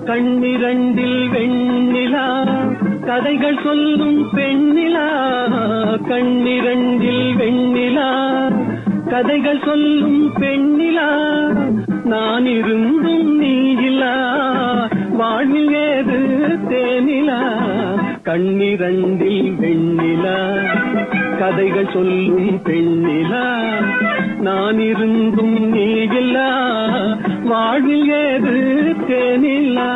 கண்ணிரண்டில் வெண்ணிலா கதைகள் சொல்லும் பெண்ணிலா, கண்ணிரண்டில் வெண்ணிலா கதைகள் சொல்லும் பெண்ணிலா, நான் இருந்தும் நீயிலா வாழ்வில் ஏது தேனிலா. கண்ணிரண்டில் வெண்ணிலா கதைகள் சொல்லும் பெண்ணிலா, நான் இருந்தும் நீயிலா வாழ்வில் ஏது தேனிலா.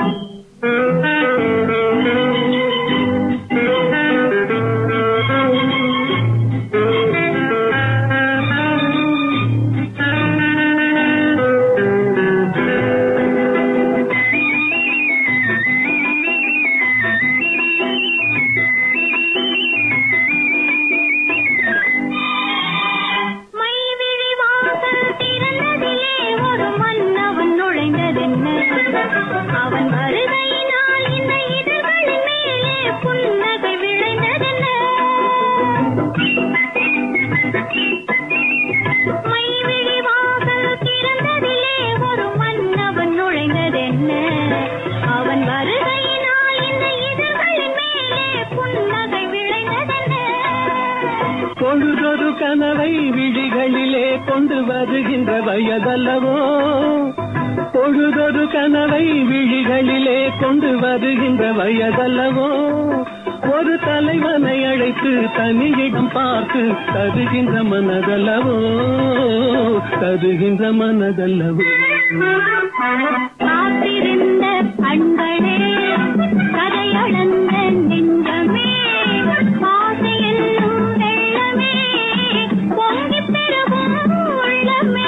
பொழுதொரு கனவை விழிகளிலே கொண்டு வருகின்ற வயதல்லவோ, பொழுதொரு கனவை விழிகளிலே கொண்டு வருகின்ற வயதல்லவோ, ஒரு தலைவனை அழைத்து தனியிடம் பார்த்து தருகின்ற மனதல்லவோ, தருகின்ற மனதல்லவோ. காத்திருந்த கண்களே கதையளந்த நெஞ்சமே ஆசை என்னும் வெள்ளமே பொங்கி பெருகும் உள்ளமே.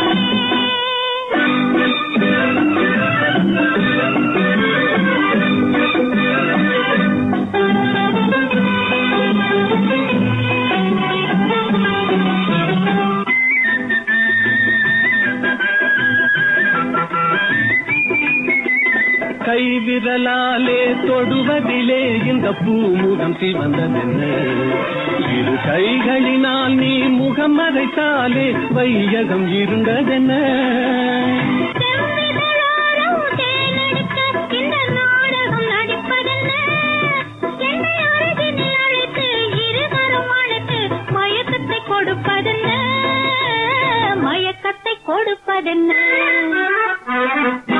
கைவிரலாலே தொடுவதிலே இந்த பூமுகம் சிவந்ததென்ன, இரு கைகளினால் நீ முகம் மறைத்தாலே வையகம் இருந்ததென்ன. மயக்கத்தை கொடுப்பதென்ன